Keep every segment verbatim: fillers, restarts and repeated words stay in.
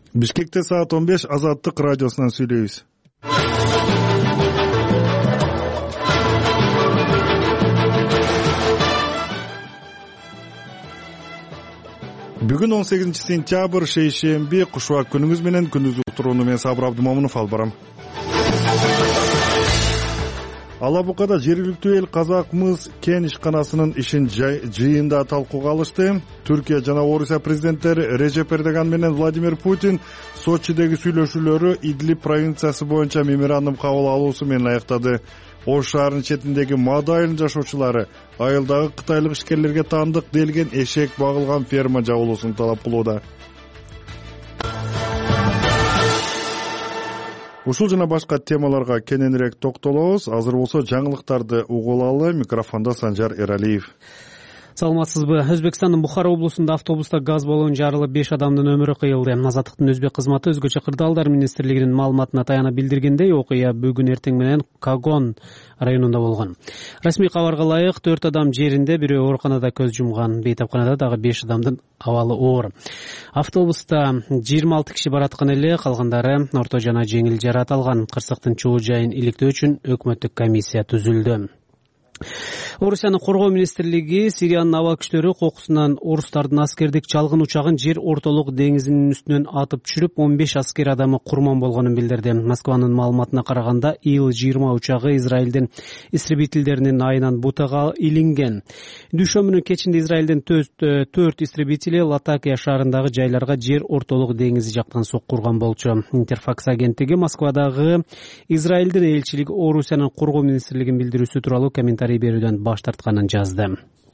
Бишкекте саат он беш Азаттык радиосунан сүйлөйбүз. Бүгүн он сегизинчи сентябрь шейшемби, кушубак күнүңүз менен. Күндүз уктурууну мен Сабыр Абдымомунов алып барам. Ала Букада жергиликтүү эл Казак мыс кен ишканасынын ишин жыйында талкууга алышты. Түркия жана Орусия президенттери Режеп Эрдоган менен Владимир Путин Сочидеги сүйлөшүүлөрү Идлиб провинциясы боюнча меморандум кабыл алуусу менен аяктады. Ош шаарынын четиндеги Мада айылынын жашоочулары айылдагы кытайлык ишкерлерге таандык делген эшек багылган ферма жабылуусун талап кылууда. Ушул жана башка темаларга кененирээк токтолобуз. Азыр болсо жаңылыктарды угулалы. Микрофондо Санжар Эралиев. Саламатсызбы? Өзбекстандын Бухара облусунда автобуста газ баллону жарылып беш адамдын өмүрү кыйылды. Азаттыктын өзбек кызматы өзгөчө кырдаалдар министрлигинин маалыматына таяна билдиргендей, окуя бүгүн эртең менен Кагон районунда болгон. Расмий кабарга ылайык төрт адам жеринде, бирөө ооруканада көз жумган. Бейтапканада дагы беш адамдын абалы оор. Автобуста жыйырма алты киши бараткан эле, калгандары орто жана жеңил жаракат алган. Кырсыктын чоо жайын иликтөө үчүн өкмөттүк комиссия түзүлдү. Орусиянын коргоо министрлиги Сириянын аба күчтөрү кокусунан орустардын аскердик чалгын учагын жер ортолук деңизинин үстүнөн атып түшүрүп, он беш аскер адамы курман болгонун билдирди. Москванын маалыматына караганда, Ил жыйырма учагы Израилдин истребительдеринин айынан бутага илинген. Дүйшөмбүнүн кечинде Израилдин төрт истребители Латакия шаарындагы жайларга жер ортолук деңизи жактан соккурган болчу. Интерфакс агенттиги Москвадагы Израилдин элчилиги Орусиянын коргоо министрлигин билдирүүсү тууралуу комментарий берүүдөн баш тартканын жазды.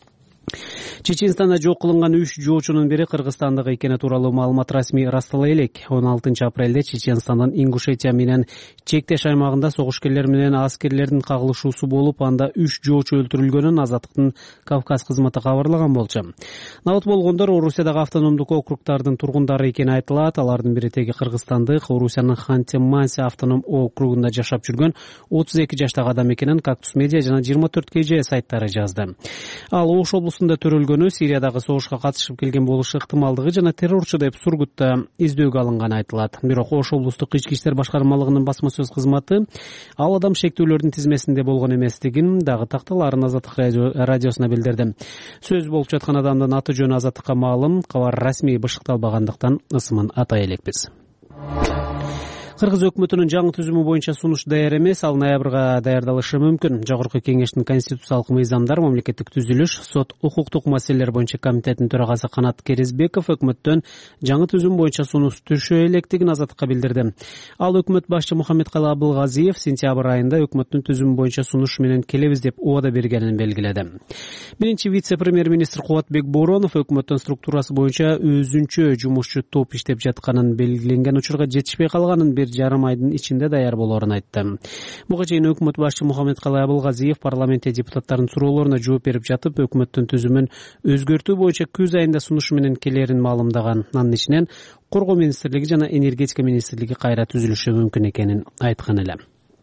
Чеченстанда жок кылынган үч жоочунун бири Кыргызстандагы экени тууралуу маалымат расмий ырастала элек. он алтынчы апрелде Чеченстандын Ингушетия менен чектеш аймагында согушкерлер менен аскерлердин кагылышуусу болуп, анда үч жоочу өлтүрүлгөнүн Азаттыктын Кавказ кызматы кабарлаган болчу. Набыт болгондор Орусиядагы автономдук округдардын тургундары экени айтылат. Алардын бири теги кыргызстандык, Орусиянын Ханты-Манси автоном округунда жашап жүргөн отуз эки жаштагы адам экенин Кактус медиа жана жыйырма төрт кей же сайттары жазды. Ал Ош облусунда төрөлгөнү, Сириядагы согушка катышып келген болушу ыктымалдыгы жана террорчу деп Сургутта издөөгө алынганы айтылат. Бирок Ош облустук ички иштер башкармалыгынын басма сөз кызматы ал адам шектүүлөрдүн тизмесинде болгон эместигин дагы такталарын Азаттык радиосуна билдирди. Сөз болуп жаткан адамдын аты жөнү Азаттыкка маалым, кабар расмий бышыкталбагандыктан ысымын атай элекпиз. Кыргыз өкмөтүнүн жаңы түзүмү боюнча сунуш даяр эмес, ал ноябрга даярдалышы мүмкүн. Жогорку кеңештин конституциялык мыйзамдар, мамлекеттик түзүлүш, сот, укуктук маселелер боюнча комитетинин төрагасы Канат Керезбеков өкмөттөн жаңы түзүм боюнча сунуш түшө электигин Азаттыкка билдирди. Ал өкмөт башчы Мухаммедкалый Абылгазиев сентябрь айында өкмөттүн түзүмү боюнча сунуш менен келебиз деп убада бергенин белгиледи. Биринчи вице-премьер-министр Кубатбек Боронов өкмөттүн структурасы боюнча өзүнчө жумушчу топ иштеп жатканын, белгиленген учурга жетишпей калганын бир жарым айдын ичинде даяр болоорун айтты. Буга чейин өкмөт башчы Мухаммедкалый Абылгазиев парламентте депутаттардын суроолоруна жооп берип жатып, өкмөттүн түзүмүн өзгөртүү боюнча күз айында сунуш менен келерин маалымдаган. Анын ичинен коргоо министрлиги жана энергетика министрлиги кайра түзүлүшү мүмкүн экенин айткан эле.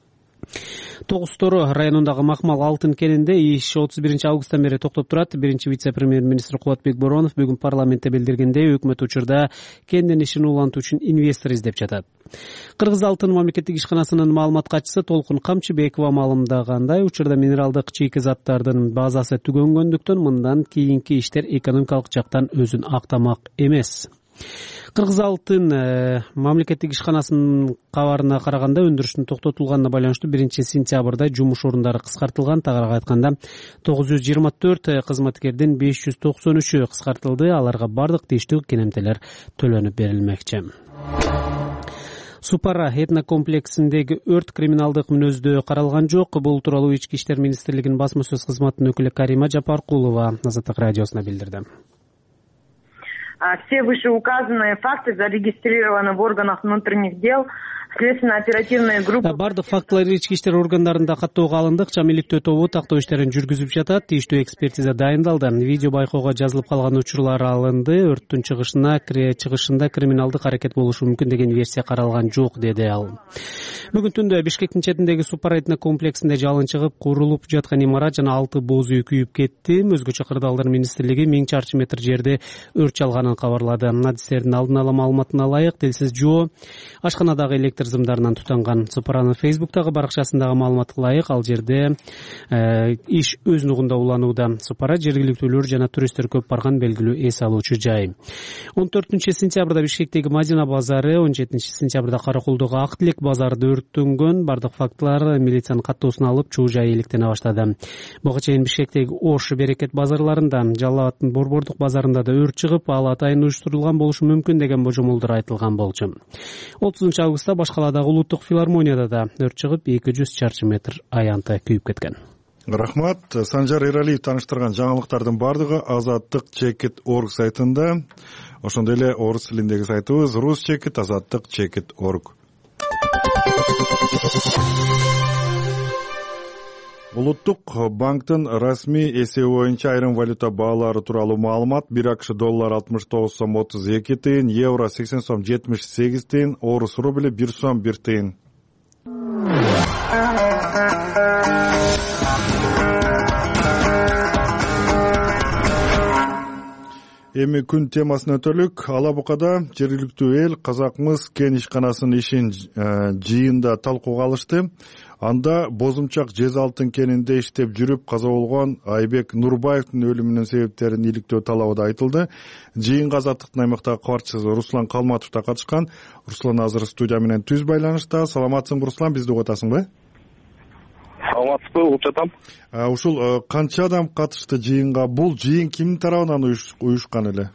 Тогуз-Тору районундагы Макмал алтын кенинде иш отуз биринчи августтан бери токтоп турат. Биринчи вице-премьер-министр Кубатбек Боронов бүгүн парламентте билдиргендей, өкмөт учурда кендин ишин улантуу үчүн инвестор издеп жатат. Кыргыз алтын мамлекеттик ишканасынын маалымат катчысы Толкун Камчыбекова маалымдагандай, учурда минералдык чийки заттардын базасы түгөнгөндүктөн мындан кийинки иштер экономикалык жактан өзүн актамак эмес. Кыргыз алтын э, мамлекеттик ишканасынын кабарына караганда, өндүрүштүн токтотулганына байланыштуу биринчи сентябрда жумуш орундары кыскартылган. Тагыраак айтканда, тогуз жүз жыйырма төрт кызматкердин беш жүз токсон үчү кыскартылды. Аларга бардык тийиштүү кенемтелер төлөнүп берилмекчи. Супара этнокомплексиндеги өрт криминалдык мүнөздө каралган жок. Бул тууралуу Ички иштер министрлигинин басма сөз кызматынын өкүлү Карима Жапаркулова Азаттык радиосуна билдирди. Все вышеуказанные факты зарегистрированы в органах внутренних дел. Следственно-оперативная группа. Бардык фактылар ички иштер органдарында каттоого алынды. Чамиликтөө тобу тактоо иштерин жүргүзүп жатат. Тийиштүү экспертиза дайындалды. Видео байкоого жазылып калган учурлар алынды. Өрттүн чыгышына чыгышында криминалдык аракет болушу мүмкүн деген версия каралган жок, деди ал. Бүгүн түндө Бишкектин четиндеги Супара этнокомплексинде жалын чыгып, курулуп жаткан имарат жана алты боз үй күйүп кетти. Өзгөчө кырдаалдар министрлиги миң чарчы метр жерде өрт чалганын кабарланган кабарлады. Адистердин алдын ала маалыматына ылайык Телсиз жоо ашканадагы электр сымдарынан тутанган. Цупаранын Фейсбуктагы баракчасындагы маалыматка ылайык ал жерде иш өз нугунда уланууда. Цупара жергиликтүүлөр жана туристтер көп барган белгилүү эс алуучу жай. он төртүнчү сентябрда Бишкектеги Мадина базары, он жетинчи сентябрда Каракулдугу Ак Тилек базарында өрттөнгөн. Бардык фактылар милициянын каттоосуна алып чуу жай иликтене баштады. Буга чейин Бишкектеги Ош, Берекет базарларында, Жалал Абадтын Борбордук базарында да өрт чыгып, ал атайын уюштурулган болушу мүмкүн деген божомолдор айтылган болчу. отузунчу августта Башкаладагы Улуттук филармонияда да өрт чыгып, эки жүз чарчы метр аянты күйүп кеткен. Рахмат. Санжар Эралиев тааныштырган жаңылыктардын бардыгы азаттык чекит точка орг сайтында. Ошондой эле орус тилиндеги сайтыбыз русчекит азаттык чекит точка орг. Улуттук банктын расмий эсеби боюнча айрым валюта баалары тууралуу маалымат: бир АКШ доллар алтымыш тогуз сом отуз эки тыйын, евро сексен сом жетимиш сегиз тыйын, орус рубли бир сом бир тыйын. Эми күн темасына өтөлүк. Ала Букада жергиликтүү эл Казак-мыс кен ишканасынын ишин жыйында талкууга алышты. Анда бозумчак Жез Алтын кенинде иштеп жүрүп каза болгон Айбек Нурбаевдин өлүмүнүн себептерин иликтөө талабы да айтылды. Жыйынга Азаттыктын аймактагы кабарчысы Руслан Калматов да катышкан. Руслан азыр студия менен түз байланышта. Саламатсыңбы, Руслан? Бизди угуп атасыңбы? Саламатсызбы, угуп жатам. Ушул канча адам катышты жыйынга? Бул жыйын кимдин тарабынан уюшкан эле?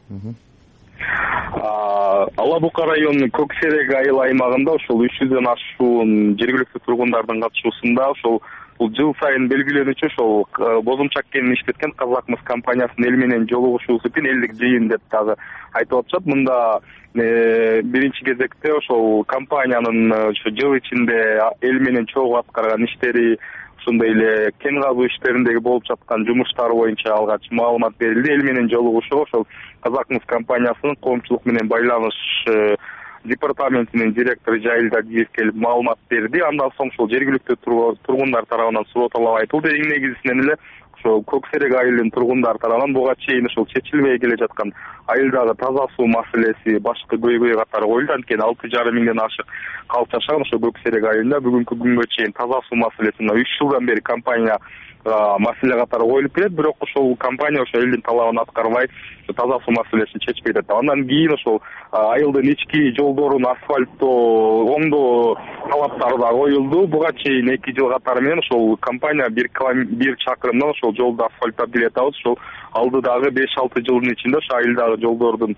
Ала Бука районунун Көк Серек айыл аймагында ошол үч жүздөн ашуун жергиликтүү тургундардын катышуусунда ошол бул жыл сайын белгиленүүчү ошол бозумчак кенин иштеткен Казак-мыс компаниясынын эл менен жолугушуусу үчүн элдик жыйын деп дагы айтып атышат. Мында биринчи кезекте ошол компаниянын ошо жыл ичинде эл менен чогуу аткарган иштери, ошондой эле кен казуу иштериндеги болуп жаткан жумуштары боюнча алгач маалымат берилди. Эл менен жолугушуу ошол Казак-мыс компаниясынын коомчулук менен байланыш департаментинин директору Жайыл Дадиев келип маалымат берди. Андан соң ошол жергиликтүү тургундар тарабынан суроо талап айтылды. Эң негизинен эле ошол Көк Серек айылынын тургундары тарабынан буга чейин ошол чечилбей келе жаткан айылдагы таза суу маселеси, башкы көйгөй катары коюлду. Анткени алты жарым миңден ашык калп жашаган ошол Көк Серек айылында бүгүнкү күнгө чейин таза суу маселесин үч жылдан бери компания маселе катары коюлуп келет, бирок ошол компания ошол элдин талабын аткарбай таза суу маселесин чечпей жатат. Андан кийин ошол айылдын ички жолдорун асфальттоо, оңдоо талаптары да коюлду. Буга чейин эки жыл катары менен ошол компания бир бир чакырымдан ошол жолду асфальттап келе жатабыз. Ошол алдыдагы беш алты жылдын ичинде ошол айылдагы жолдордун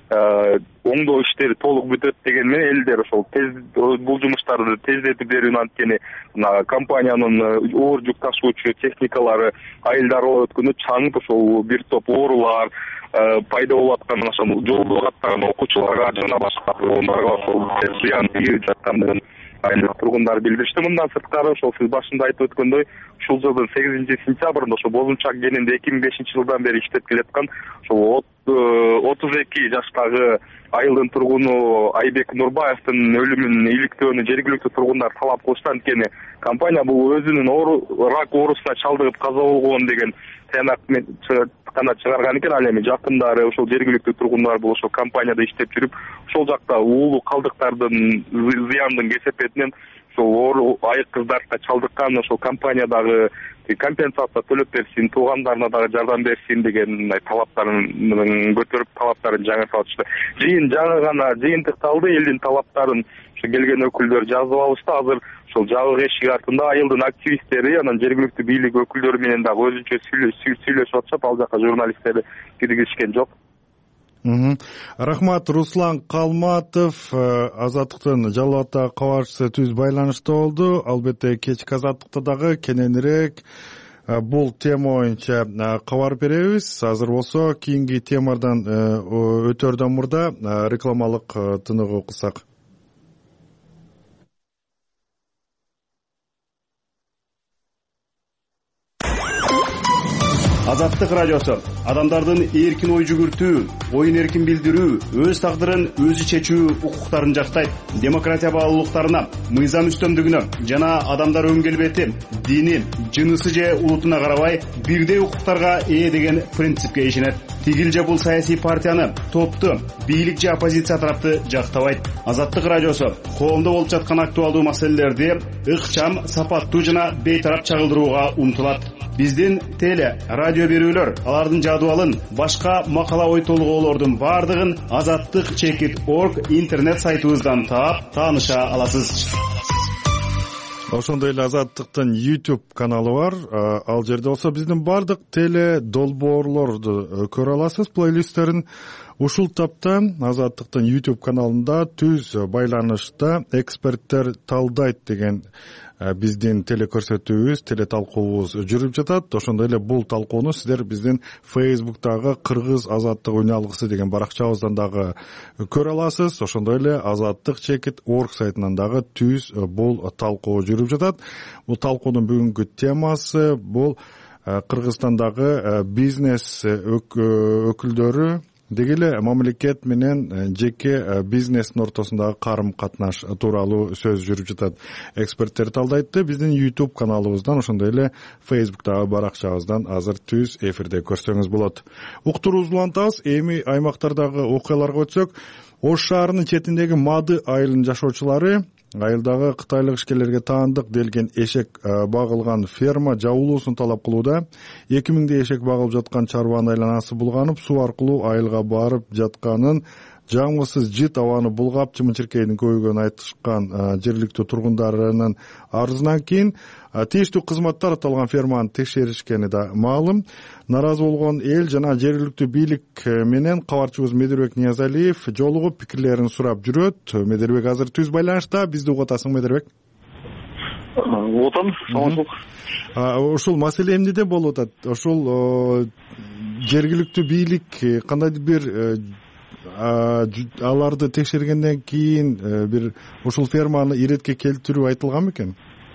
оңдоо иштери толук бүтөт деген менен элдер ошол тез бул жумуштарды тездетип берүүнү, анткени компаниянын оор жүк ташуучу техникалары айылдарга өткөндө чаңып ошол бир топ оорулар пайда болуп аткан, ошол жолдо каттаган окуучуларга жана башка тургундарга ошол зыян тийип жаткандыгын айылдык тургундар билдиришти. Мындан сырткары ошол сиз башында айтып өткөндөй ушул жылдын сегизинчи сентябрында ошол бозумчак кенинде эки миң бешинчи жылдан бери иштеп келаткан ошол отуз эки жаштагы айылдын тургуну Айбек Нурбаевдин өлүмүн иликтөөнү жергиликтүү тургундар талап кылышты. Анткени компания бул өзүнүн рак оорусуна чалдыгып каза болгон деген тыянак гана чыгарган экен. Ал эми жакындары ошол жергиликтүү тургундар бул ошол компанияда иштеп жүрүп, ошол жакта уулуу калдыктардын зыяндын кесепетинен ошол айык кыздарды чалдыккан, ошол компания дагы компенсация төлөп берсин, туугандарына дагы жардам берсин деген талаптарын көтөрүп, талаптарын жаңыртып атышты. Жыйын жаңы гана жыйынтыкталды, элдин талаптарын ошо келген өкүлдөр жазып алышты. Азыр ошол жабык эшик артында айылдын активисттери, анан жергиликтүү бийлик өкүлдөрү менен дагы өзүнчө сүйлөшүп атышат. Ал жака журналисттер киргизишкен жок. Рахмат. Руслан Калматов, Азаттыктын Жалал Абадтагы кабарчысы, түз байланышта болду. Албетте кечки Азаттыкта дагы кененирээк бул тема боюнча кабар беребиз. Азыр болсо кийинки темадан өтөрдөн мурда рекламалык тыныгы окусак. Азаттык радиосу адамдардын эркин ой жүгүртүү, оюн эркин билдирүү, өз тагдырын өзү чечүү укуктарын жактайт. Демократия баалуулуктарына, мыйзам үстөмдүгүнө жана адамдар өн келбети, дини, жынысы же улутуна карабай бирдей укуктарга ээ деген принципке ишенет. Тигил же бул саясий партияны, топту, бийлик же оппозиция тарапты жактабайт. Азаттык радиосу коомдо болуп жаткан актуалдуу маселелерди ыкчам, сапаттуу жана бейтарап чагылдырууга умтулат. Биздин теле, радио берүүлөр, алардын жадыбалын, башка макала ой толгоолордун бардыгын азаттык чекит точка орг интернет сайтыбыздан таап, тааныша аласыз. Ошондой эле Азаттыктын YouTube каналы бар. Ал жерде болсо биздин бардык теле долбоорлорду көрө аласыз, плейлисттерин. Ушул тапта Азаттыктын YouTube каналында түз байланышта эксперттер талдайт деген биздин телекөрсөтүүбүз, теле талкуубуз жүрүп жатат. Ошондой эле бул талкууну сиздер биздин Facebook'тагы Кыргыз азаттык үн алгысы деген баракчабыздан дагы көрө аласыз. Ошондой эле азаттык чекит точка орг сайтынан дагы түз бул талкуу жүрүп жатат. Бул талкуунун бүгүнкү темасы бул Кыргызстандагы бизнес өкүлдөрү деги эле мамлекет менен жеке бизнестин ортосундагы карым катнаш тууралуу сөз жүрүп жатат. Эксперттер талдайтты. Биздин YouTube каналыбыздан, ошондой эле Facebook'тагы баракчабыздан азыр түз эфирде көрсөңүз болот. Уктуруубузду улантабыз. Эми аймактардагы окуяларга өтсөк, Ош шаарынын четиндеги Мады айылынын жашоочулары айылдагы кытайлык ишкерлерге таандык делген эшек багылган ферма жабылуусун талап кылууда. эки миңдей эшек багылып жаткан чарбанын айланасы булганып, суу аркылуу айылга барып жатканын, жаңгысыз жыт абаны булгап, чымын-чиркейдин көбөйгөнүн айтышкан жергиликтүү тургундарынын арызынан кийин тийиштүү кызматтар аталган ферманы текшеришкени да маалым. Наразы болгон эл жана жергиликтүү бийлик менен кабарчыбыз Медербек Ниязалиев жолугуп пикирлерин сурап жүрөт. Медербек азыр түз байланышта. Бизди угуп атасың, Медербек? Угутам, саламатсызбы. Ушул маселе эмнеде болуп атат? Ушул жергиликтүү бийлик кандайдыр бир аларды текшергенден кийин бир ушул ферманы иретке келтирүү айтылган бекен?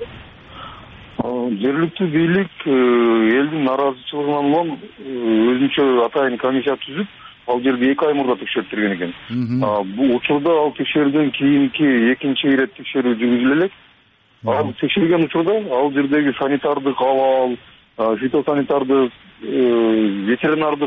Жергиликтүү бийлик элдин нараазычылыгынан улам өзүнчө атайын комиссия түзүп, ал жерди эки ай мурда текшерип берген экен. Бул учурда ал текшерүүдөн кийинки экинчи ирет текшерүү жүргүзүлө элек. Ал текшерген учурда ал жердеги санитардык абал, фитосанитардык, ветеринардык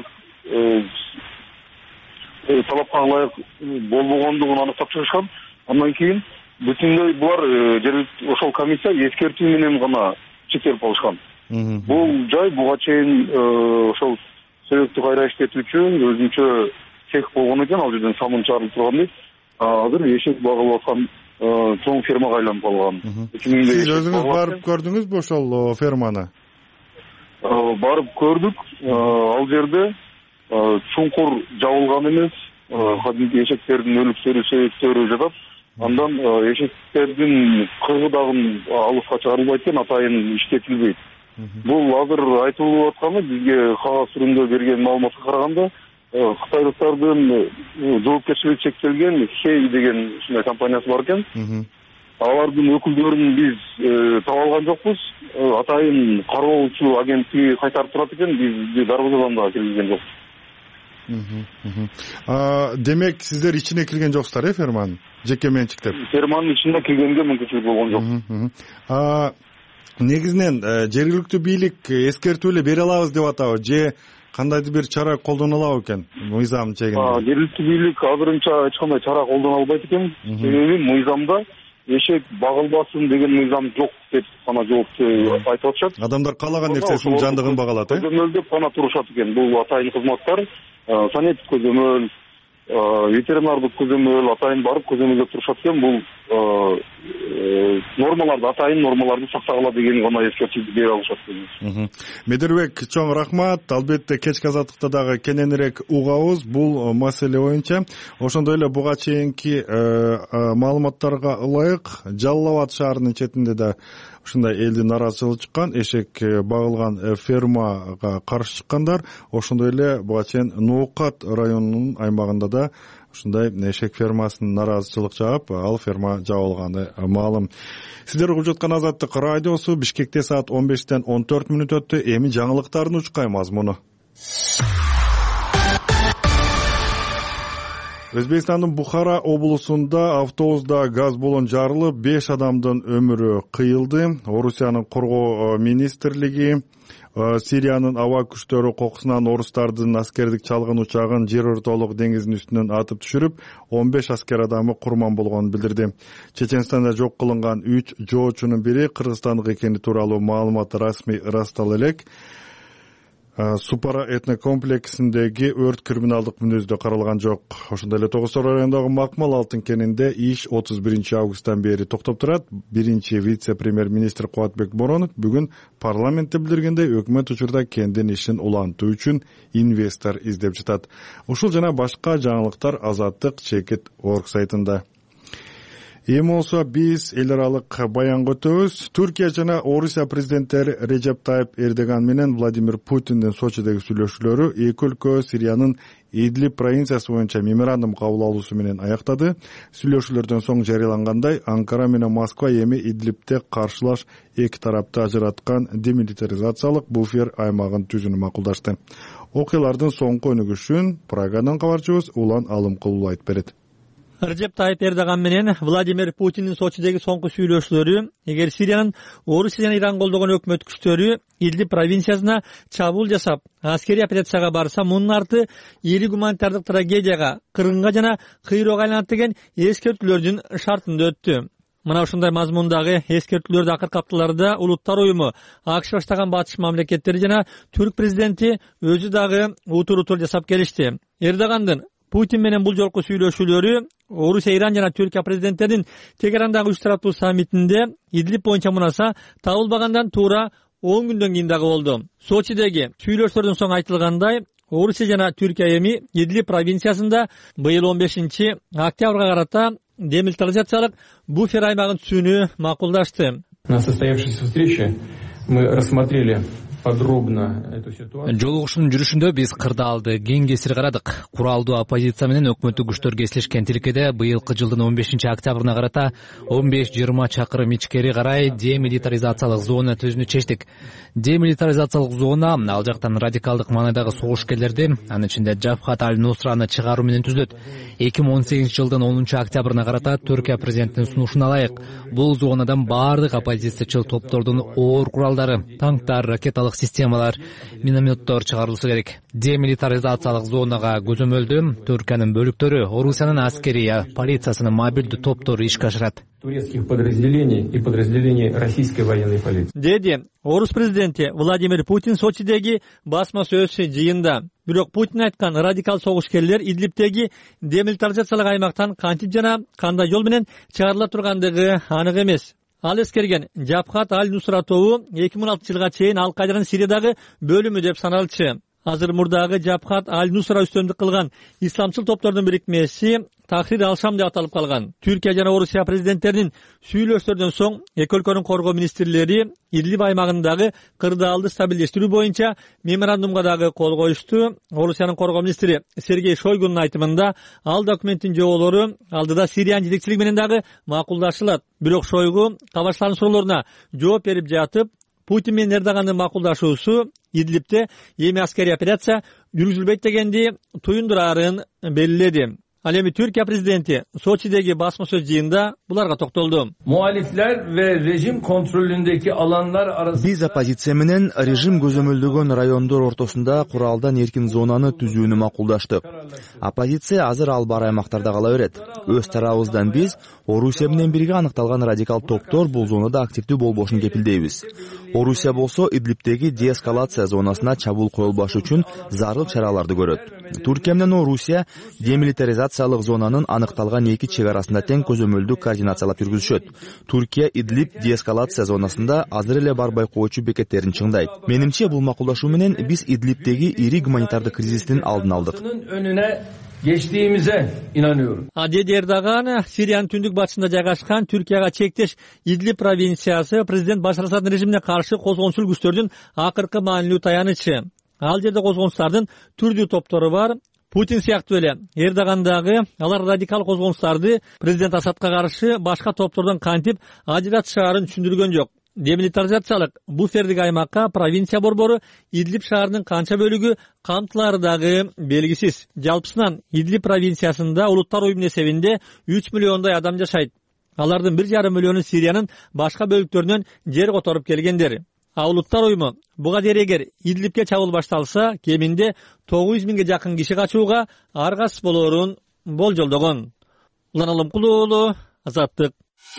талапка ылайык болбогондугун аныктап чыгышкан. Андан кийин бүтүндөй булар ошол комиссия эскертүү менен гана чектелип алышкан. Бул жай буга чейин ошол себептүү кайра иштетүүчү өзүнчө цех болгон экен, ал жерден самын чыгарылып турган дейт. Азыр эшек багылып аткан чоң фермага айланып калган. Сиз өзүңүз барып көрдүңүзбү ошол ферманы? Барып көрдүк. Ал жерде чуңкур жабылган эмес, кадимки эшектердин өлүктөрү, сөйөктөрү жатат. Андан эшектердин кыргы дагы алыска чыгарылбайт экен, атайын иштетилбейт. Бул азыр айтылып атканы бизге кагаз түрүндө берген маалыматка караганда, кытайлыктардын жоопкерчилиги чектелген Хей деген ушундай компаниясы бар экен. Алардын өкүлдөрүн биз таба алган жокпуз. Атайын кароолчу агенттиги кайтарып турат экен, бизди дарбазадан да киргизген жок. Демек сиздер ичине кирген жоксуздар, э, ферманын? Жеке менчиктеп. Ферманын ичинде киргенге мүмкүнчүлүк болгон жок. Негизинен жергиликтүү бийлик эскертүү эле бере алабыз деп атабы же кандайдыр бир чара колдоно алабы экен мыйзам чегинде? Жергиликтүү бийлик азырынча эч кандай чара колдоно албайт экен. Себеби мыйзамда эшек багылбасын деген мыйзам жок деп гана жоопту айтып атышат. Адамдар каалаган нерсесинин жандыгын багалат, э? Көзөмөлдөп гана турушат экен. Бул атайын кызматтар, санитик көзөмөл, ветеринардык көзөмөл, атайын барып көзөмөлдөп турушат экен. Бул нормаларды, атайын нормаларды сактагыла деген гана эскертүү бере алышат. Медербек, чоң рахмат. Албетте кечки азаттыкта дагы кененирээк угабыз бул маселе боюнча. Ошондой эле буга чейинки маалыматтарга ылайык Жалал Абад шаарынын четинде да ушундай элдин нараазычылыгы чыккан, эшек багылган фермага каршы чыккандар. Ошондой эле буга чейин Ноокат районунун аймагында да ушундай эшек фермасынын нараазычылык жаап, ал ферма жабылганы маалым. Сиздер угуп жаткан Азаттык радиосу. Бишкекте саат он бештен он төрт мүнөт өттү. Эми жаңылыктардын учкай мазмуну. Өзбекстандын Бухара облусунда автобуста газ баллон жарылып, беш адамдын өмүрү кыйылды. Орусиянын коргоо министрлиги Сириянын аба күчтөрү кокусунан орустардын аскердик чалгын учагын жер ортолук деңиздин үстүнөн атып түшүрүп, он беш аскер адамы курман болгонун билдирди. Чеченстанда жок кылынган үч жоочунун бири кыргызстандык экени тууралуу маалымат расмий ырастала элек. Супара этнокомплексиндеги өрт криминалдык мүнөздө каралган жок. Ошондой эле Тогуз Сор районундагы Макмал алтын кенинде иш отуз биринчи августтан бери токтоп турат. Биринчи вице-премьер-министр Кубатбек Боронов бүгүн парламентте билдиргендей, өкмөт учурда кендин ишин улантуу үчүн инвестор издеп жатат. Ушул жана башка жаңылыктар Азаттык чекит орг сайтында. Эми болсо биз эл аралык баянга өтөбүз. Түркия жана Орусия президенттери Режеп Тайып Эрдоган менен Владимир Путиндин Сочидеги сүйлөшүүлөрү эки өлкө Сириянын Идлиб провинциясы боюнча меморандум кабыл алуусу менен аяктады. Сүйлөшүүлөрдөн соң жарыялангандай, Анкара менен Москва эми Идлибте каршылаш эки тарапты ажыраткан демилитаризациялык буфер аймагын түзүүнү макулдашты. Окуялардын соңку өнүгүшүн Прагадан кабарчыбыз Улан Алымкулов айтып берет. Режеп Тайып Эрдоган менен Владимир Путиндин Сочидеги соңку сүйлөшүүлөрү, эгер Сириянын Орусия жана Иран колдогон өкмөт күчтөрү Идлиб провинциясына чабуул жасап, аскерий операцияга барса, мунун арты ири гуманитардык трагедияга, кыргынга жана кыйроого айланат деген эскертүүлөрдүн шартында өттү. Мына ушундай мазмундагы эскертүүлөрдү акыркы апталарда Улуттар уюму, АКШ баштаган батыш мамлекеттери жана Түрк президенти өзү дагы утур-утур жасап келишти. Эрдогандын Путин менен бул жолку сүйлөшүүлөрү Орусия, Иран жана Түркия президенттеринин Тегерандагы үч тараптуу саммитинде Идлиб боюнча мунаса табылбагандан туура он күндөн кийин дагы болду. Сочидеги сүйлөшүүлөрдөн соң айтылгандай, Орусия жана Түркия эми Идлиб провинциясында быйыл он бешинчи октябрга карата демилитаризациялык буфер аймагын түзүүнү макулдашты. На состоявшейся встрече мы рассмотрели Жолугушуунун жүрүшүндө биз кырдаалды кең кесир карадык. Куралдуу оппозиция менен өкмөттүк күчтөр кесилишкен тилкеде быйылкы жылдын он бешинчи октябрына карата он беш жыйырма чакырым ичкери карай демилитаризациялык зона түзүүнү чечтик. Демилитаризациялык зона ал жактан радикалдык маанайдагы согушкерлерди, анын ичинде Жабхат аль-Нусраны чыгаруу менен түзөт. эки миң он сегизинчи жылдын онунчу октябрына карата Түркия президентинин сунушуна ылайык бул зонадан баардык оппозициячыл топтордун оор куралдары, танктар, ракеталык системалар, минометтор чыгарылышы керек. Демилитаризациялык зонага көзөмөлдүү Түркиянын бөлүктөрү, Орусиянын аскерия, полициясынын мобилдүү топтору ишке ашырат. Турецких подразделений и подразделений российской военной полиции. Деди Орус президенти Владимир Путин Сочидеги басма сөз жыйында. Бирок Путин айткан радикал согушкерлер Идлибтеги демилитаризациялык аймактан кантип жана кандай жол менен чыгарыла тургандыгы анык эмес. Ал эскерген Жабхат аль-Нусра тобу эки миң он алтынчы жылга чейин Ал-Кайданын Сириядагы бөлүмү деп саналчу. Азыр мурдагы Жабхат аль-Нусра үстөмдүк кылган исламчыл топтордун бирикмеси Тахрир ал-Шам деп аталып калган. Түркия жана Орусия президенттеринин сүйлөшүүлөрдөн соң эки өлкөнүн коргоо министрлери Идлиб аймагындагы кырдаалды стабилдештирүү боюнча меморандумга дагы кол коюшту. Орусиянын коргоо министри Сергей Шойгунун айтымында, ал документтин жоболору алдыда Сириянын жетекчилиги менен дагы макулдашылат. Бирок Шойгу кабарчылардын суроолоруна жооп берип жатып, Путин менен Эрдогандын макулдашуусу Идлибте эми аскерий операция жүргүзүлбөйт дегенди туюндурарын белгиледи. Ал эми Түркия президенти Сочидеги басма сөз жыйында буларга токтолду. Muhalifler ve rejim kontrolündeki alanlar arasında Биз оппозиция менен режим көзөмөлдөгөн райондор ортосунда куралдан эркин зонаны түзүүнү макулдаштык. Оппозиция азыр ал бар аймактарда кала берет. Өз тарабыбыздан биз Орусия менен бирге аныкталган радикал топтор бул зонада активдүү болбошун кепилдейбиз. Орусия болсо Идлибтеги деэскалация зонасына чабуул коюлбаш үчүн зарыл чараларды көрөт. Түркия менен Орусия демилитаризациялык зонанын аныкталган эки чек арасында тең көзөмөлдүү координациялап жүргүзүшөт. Түркия Идлиб деэскалация зонасында азыр эле бар байкоочу бекеттерин чыңдайт. Менимче бул макулдашуу менен биз Идлибтеги ири гуманитардык кризистин алдын алдык. geçtiğimize inanıyorum. Dedi Erdoğan, Siriyanın tündük batısında жайгашкан Türkiye'ye çekteş İdlib provinsiyası Prezident Başar Asad'ın rejimine karşı kozgonsul güçlördün akırkı maanilүү tayanıcı. Al жерде козгончулардын түрдүү топтору бар. Путин сыяктуу эле Эрдогандагы алар радикал козголуңуштарды президент Асадка каршы башка топтордон кантип ажыратышаарын түшүндүргөн жок. Демилитаризациялык буфердик аймакка провинция борбору Идлиб шаарынын канча бөлүгү камтылары дагы белгисиз. Жалпысынан Идлиб провинциясында улуттар уюмунун эсебинде үч миллиондой адам жашайт. Алардын бир жарым миллиону Сириянын башка бөлүктөрүнөн жер которуп келгендер. А улуттар уюму буга дейин эгер Идлибке чабуул башталса, кеминде тогуз жүз миңге жакын киши качууга аргасыз болоорун болжолдогон. Улан Алымкулуу уулу, Азаттык.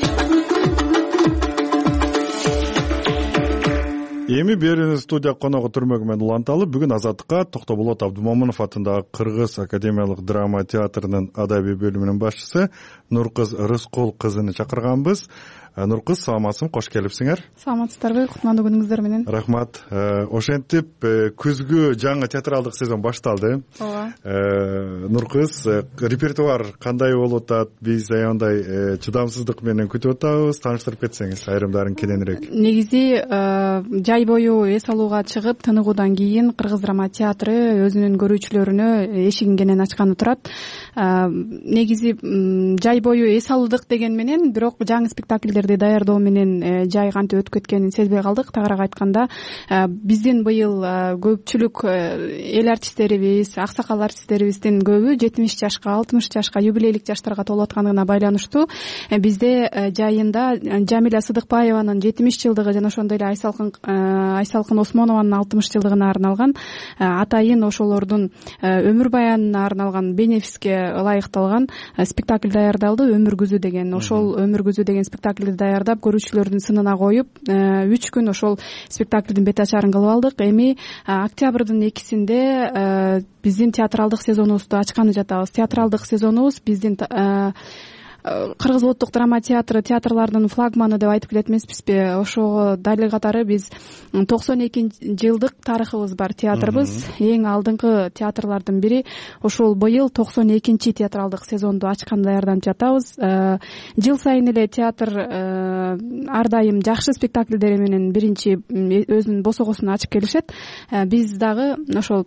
Эми берүүнүз студия коногу түрмөгү менен уланталы. Бүгүн Азаттыкка Токтоболот Абдумомунов атындагы Кыргыз академиялык драма театрынын адабий бөлүмүнүн башчысы Нуркыз Рыскул кызыны чакырганбыз. Нуркыз, саламатсың, кош келипсиңер. Саламатсыздарбы, кутмандуу күнүңүздөр менен. Рахмат. Ошентип күзгү жаңы театралдык сезон башталды. Ооба. Нуркыз, репертуар кандай болуп атат? Биз аябай чыдамсыздык менен күтүп атабыз. Тааныштырып кетсеңиз, айрымдарын кененирээк. Негизи жай бою эс алууга чыгып тыныгуудан кийин Кыргыз драма театры өзүнүн көрүүчүлөрүнө эшигин кенен ачканы турат. Негизи жай бою эс алдык деген менен, бирок жаңы спектакльдер даярдоо менен жай кантип өтүп кеткенин сезбей калдык. Тагыраак айтканда, биздин быйыл көпчүлүк эл артисттерибиз, аксакал артисттерибиздин көбү жетимиш жашка, алтымыш жашка, юбилейлик жаштарга толуп атканына байланыштуу бизде жайында Жамиля Сыдыкбаеванын жетимиш жылдыгы жана ошондой эле Айсалкын Айсалкын Осмонованын алтымыш жылдыгына арналган, атайын ошолордун өмүр баянына арналган бенефиске ылайыкталган спектакль даярдалды. Өмүр күзү деген, ошол өмүр күзү деген спектакльди даярдап, көрүүчүлөрдүн сынына коюп, үч күн ошол спектакльдин бет ачарын кылып алдык. Эми октябрдын экисинде биздин театралдык сезонубузду ачканы жатабыз. Театралдык сезонубуз биздин Кыргыз улуттук драма театры театрлардын флагманы деп айтып келет эмеспизби? Ошого дали катары биз токсон эки жылдык тарыхыбыз бар театрыбыз. Эң алдыңкы театрлардын бири. Ошол быйыл токсон экинчи театралдык сезонду ачкан даярданып жатабыз. Жыл сайын эле театр ар дайым жакшы спектакльдери менен биринчи өзүнүн босогосун ачып келишет. Биз дагы ошол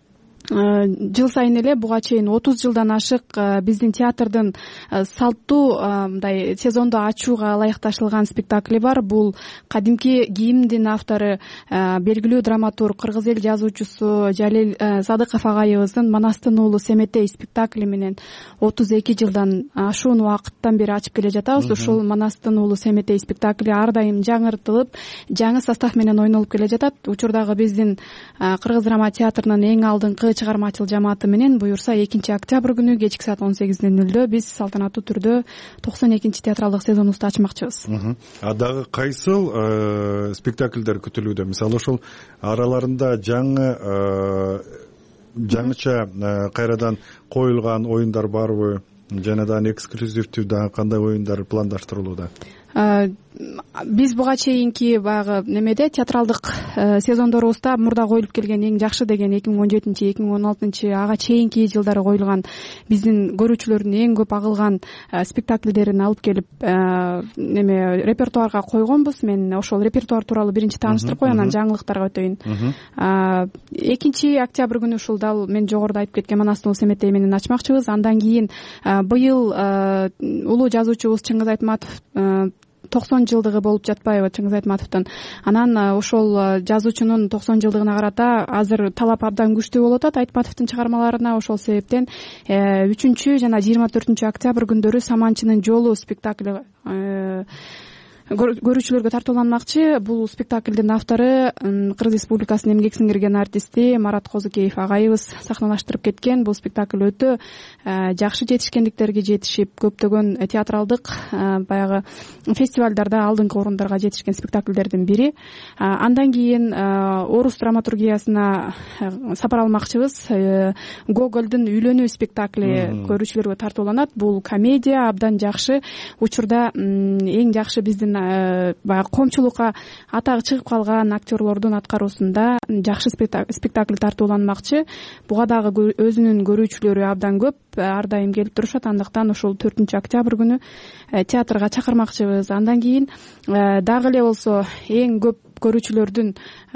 жыл сайын эле буга чейин отуз жылдан ашык биздин театрдын салттуу мындай сезонду ачууга ылайыкташылган спектакли бар. Бул кадимки гимндин автору, белгилүү драматург, кыргыз эл жазуучусу Жалил Садыков агайыбыздын Манастын уулу Семетей спектакли менен отуз эки жылдан ашуун убакыттан бери ачып келе жатабыз. Ушул Манастын уулу Семетей спектакли ар дайым жаңыртылып, жаңы состав менен ойнолуп келе жатат. Учурдагы биздин Кыргыз драма театрынын эң алдыңкы чыгармачыл жамааты менен буюрса экинчи октябрь күнү кечки саат он сегиз нөл нөлдө биз салтанаттуу түрдө токсон экинчи театралдык сезонубузду ачмакчыбыз. А дагы кайсыл спектакльдер күтүлүүдө? Мисалы ошол араларында жаңы жаңыча кайрадан коюлган оюндар барбы? Жанадан эксклюзивдүү дагы кандай оюндар пландаштырылууда? Биз буга чейинки баягы немеде театралдык сезондорубузда мурда коюлуп келген эң жакшы деген эки миң он жетинчи эки миң он алтынчы ага чейинки жылдары коюлган биздин көрүүчүлөрдүн эң көп агылган спектакльдерин алып келип неме репертуарга койгонбуз. Мен ошол репертуар тууралуу биринчи тааныштырып коеюн, анан жаңылыктарга өтөйүн. экинчи октябрь күнү ушул дал мен жогоруда айтып кеткен Манастын уулу Семетей менен ачмакчыбыз. Андан кийин быйыл улуу жазуучубуз Чыңгыз Айтматов токсон жылдыгы болуп жатпайбы Чыңгыз Айтматовдун. Анан ошол жазуучунун токсон жылдыгына карата азыр талап абдан күчтүү болуп атат Айтматовдун чыгармаларына. Ошол себептен үчүнчү жана жыйырма төртүнчү октябрь күндөрү Саманчынын жолу спектакли көрүүчүлөргө тартууланмакчы. Бул спектакльдин автору Кыргыз Республикасынын эмгек сиңирген артисти Марат Козукеев агайыбыз сахналаштырып кеткен. Бул спектакль өтө жакшы жетишкендиктерге жетишип, көптөгөн театралдык баягы фестивалдарда алдыңкы орундарга жетишкен спектакльдердин бири. Андан кийин орус драматургиясына сапар алмакчыбыз. Гогольдун Үйлөнүү спектакли көрүүчүлөргө тартууланат. Бул комедия, абдан жакшы. Учурда эң жакшы биздин баягы коомчулукка атагы чыгып калган актерлордун аткаруусунда жакшы спектакль тартууланмакчы. Буга дагы өзүнүн көрүүчүлөрү абдан көп, ар дайым келип турушат. Андыктан ошол төртүнчү октябрь күнү театрга чакырмакчыбыз. Андан кийин дагы эле болсо эң көп көрүүчүлөрдүн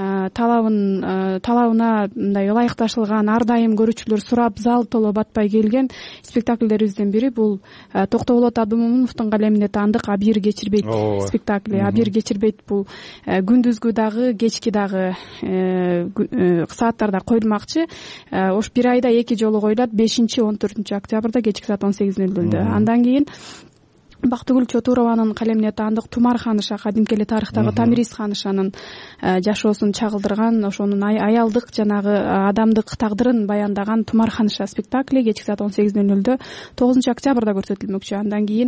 талабын талабына мындай ылайыкташылган ар дайым көрүүчүлөр сурап зал толо батпай келген спектакльдерибиздин бири бул Токтоболот Абдымомуновдун калемине таандык Абийир кечирбейт спектакли. Абийир кечирбейт бул күндүзгү дагы кечки дагы сааттарда коюлмакчы. Ош бир айда эки жолу коюлат, бешинчи он төртүнчү октябрда кечки саат он сегиз нөл нөлдө. Андан кийин Бактыгүл Чотурованын калемине таандык Тумар ханыша, кадимки эле тарыхтагы Тамириз ханышанын жашоосун чагылдырган, ошонун аялдык жанагы адамдык тагдырын баяндаган Тумар ханыша спектакли кечки саат он сегиз нөл нөлдө тогузунчу октябрда көрсөтүлмөкчү. Андан кийин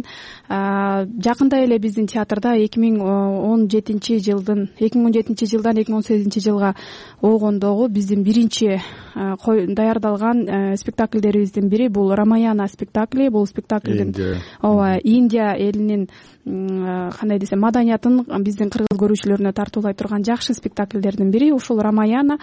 жакында эле биздин театрда эки миң он жетинчи жылдын эки миң он жетинчи жылдан эки миң он сегизинчи жылга огондогу биздин биринчи даярдалган спектакльдерибиздин бири бул Рамаяна спектакли. Бул спектаклдин ооба Индия элинин кандай десем маданиятын биздин кыргыз көрүүчүлөрүнө тартуулай турган жакшы спектакльдердин бири. Ушул Рамаяна.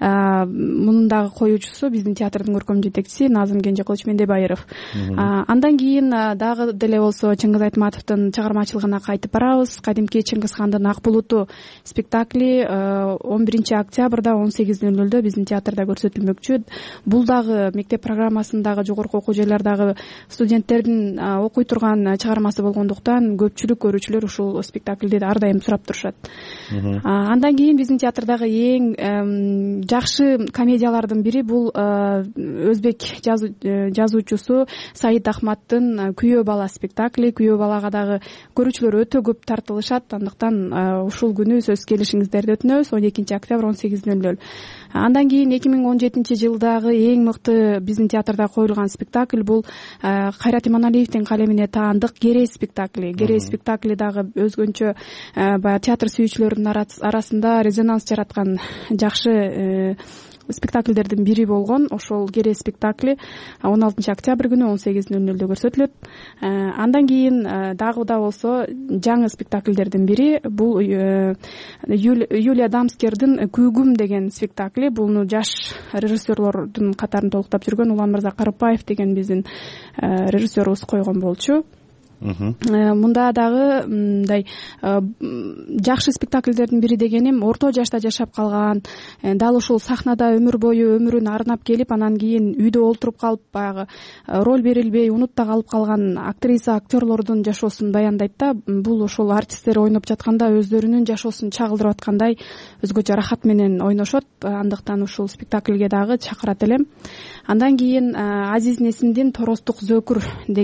Мунун дагы коюучусу биздин театрдын көркөм жетекчиси Назым Кенжекылыч Мендебайыров. Андан кийин дагы деле болсо Чыңгыз Айтматовдун чыгармачылыгына кайтып барабыз. Кадимки Чыңгыз хандын Ак булуту спектакли он биринчи октябрда он сегиз нөл нөлдө биздин театрда көрсөтүлмөкчү. Бул дагы мектеп программасындагы жогорку окуу жайлардагы студенттердин окуй турган чыгармасы болгондуктан көпчүлүк көрүүчүлөр ушул спектакльди ар дайым сурап турушат. Андан кийин биздин театрдагы эң жакшы комедиялардын бири бул өзбек жазуучусу Саид Ахматтын Күйөө бала спектакли. Күйөө балага дагы көрүүчүлөр өтө көп тартылышат. Андыктан ушул күнү сөз келишиңиздерди өтүнөбүз. он экинчи октябрь он сегиз нөл нөл. Андан кийин эки миң он жетинчи жылдагы эң мыкты биздин театрда коюлган спектакль бул Кайрат Иманалиевдин калемине таандык Керей спектакли. Керей спектакли дагы өзгөнчө баягы театр сүйүүчүлөрдүн арасында резонанс жараткан жакшы спектакльдердин бири болгон. Ошол Керей спектакли он алтынчы октябрь күнү он сегиз нөл нөлдө көрсөтүлөт. Андан кийин дагы да болсо жаңы спектакльдердин бири бул Юлия Дамскердин Күйгүм деген спектакли. Буну жаш режиссерлордун катарын толуктап жүргөн Уланмырза Карыпбаев деген биздин режиссерубуз койгон болчу. Мында дагы мындай жакшы спектакльдердин бири дегеним орто жашта жашап калган, дал ушул сахнада өмүр бою өмүрүн арнап келип, анан кийин үйдө олтуруп калып баягы роль берилбей унутта калып калган актриса, актерлордун жашоосун баяндайт да. Бул ошол артисттер ойноп жатканда өздөрүнүн жашоосун чагылдырып аткандай өзгөчө рахат менен ойношот. Андыктан ушул спектакльге дагы чакырат элем. Андан кийин Азиз Несимдин Торостук Зөкүр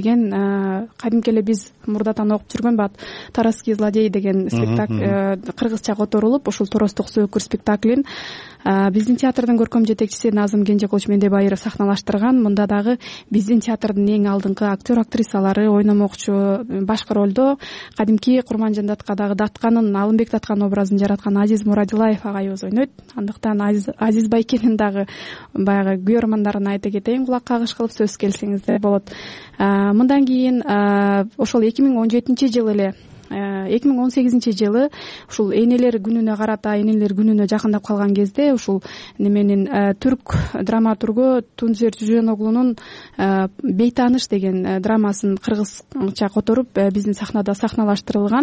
деген кадимки эле биз мурдатан окуп жүргөн бат Тараский злодей деген спектакль кыргызча которулуп, ушул Торостук Зөкүр спектаклин биздин театрдын көркөм жетекчиси Назым Кенжекылыч Мендебайыров сахналаштырган. Мында дагы биздин театрдын эң алдыңкы актер актрисалары ойномокчу. Башкы ролдо кадимки Курманжан Даткадагы Датканын, Алымбек Даткан образын жараткан Азиз Мурадилаев агайыбыз ойнойт. Андыктан Азиз Байкенин дагы баягы күйөрмандарын айта кетейин, кулак кагыш кылып сөз келсеңиздер болот. Мындан кийин ошол эки миң он жетинчи жылы эле эки миң он сегизинчи жылы ушул энелер күнүнө карата, энелер күнүнө жакындап калган кезде ушул неменин түрк драматургу Тунзер Жүжөноглунун Бейтаныш деген драмасын кыргызча которуп биздин сахнада сахналаштырылган.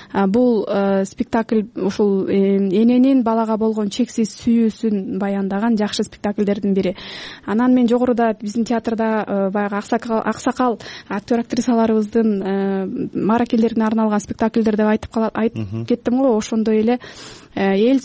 Бул спектакль ушул эненин балага болгон чексиз сүйүүсүн баяндаган жакшы спектакльдердин бири. Анан мен жогоруда биздин театрда баягы аксакал аксакал актер актрисаларыбыздын мааракелдерине арналган спектакльдер деп айтып айтып кеттим го. Ошондой эле эл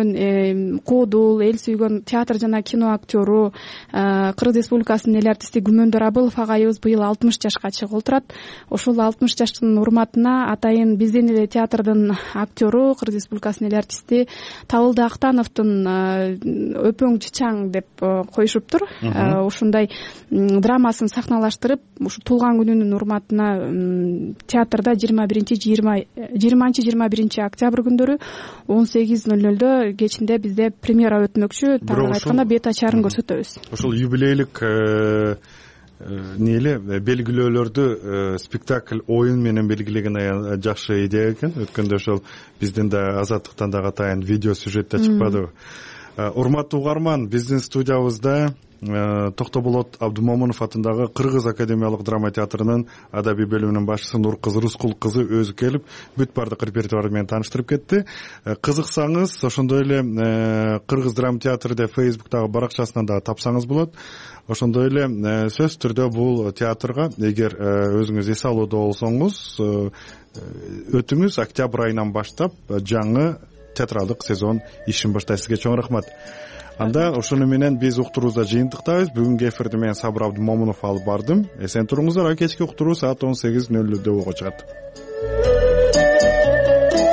сүйгөн Кодул, эл сүйгөн театр жана кино актёру Кыргыз Республикасынын эл артисти Күмөндөр Абылов агайыбыз быйыл алтымыш жашка чыгып олтурат. Ошол алтымыш жаштын урматына атайын биздин эле театрдын актёру, Кыргыз Республикасынын эл артисти Табылды Актановдун Өпөң Чычаң деп коюшуптур. Ушундай драмасын сахналаштырып, ушу туулган күнүнүн урматына театрда жыйырма биринчи жыйырманчы жыйырма биринчи октябрь күндөрү он сегиз нөл нөлдө кечинде бизде премьера өтмөкчү. Тагы айтканда бет ачарын көрсөтөбүз. Ошол юбилейлик нейле белгилөөлөрдү спектакль оюн менен белгилеген жакшы идея экен. Өткөндө ошол биздин да Азаттыктан дагы атайын видео сюжетте чыкпадыбы. урматтуу угарман, биздин студиябызда Токтоболот Абдумомунов атындагы Кыргыз академиялык драма театрынын адабий бөлүмүнүн башчысы Нуркызы Рускул кызы өзү келип бүт баардык репертуары менен тааныштырып кетти. Кызыксаңыз, ошондой эле Кыргыз драма театры деп Фейсбуктагы баракчасынан да тапсаңыз болот. Ошондой эле сөзсүз түрдө бул театрга эгер өзүңүз эс алууда болсоңуз, өтүңүз октябрь айынан баштап жаңы театралдык сезон ишин баштайт. Сизге чоң рахмат. Анда ошону менен биз уктуруубузда жыйынтыктайбыз. Бүгүнкү эфирди мен Сабыр Абдумомунов алып бардым. Эсен туруңуздар. Кечки уктуруу саат он сегиз нөл нөлдө болго чыгат.